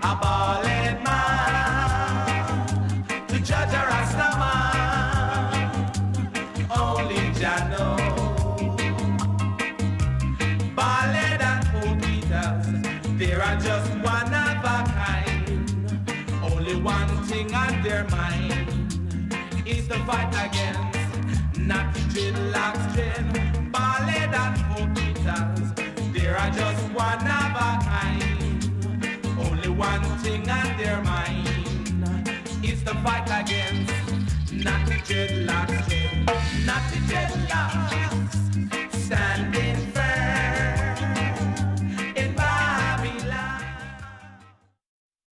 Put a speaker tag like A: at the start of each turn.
A: a bald man to judge a Rasta man. Only Jah know. Bald and Pope Peters, they are just one of a kind. Only one thing on their mind is to fight against Natty Dreadlocks trend. Bald and Pope Peters, they are just one of a kind. Only one thing on their mind is to fight against Natty Dreadlocks trend. Natty Dreadlocks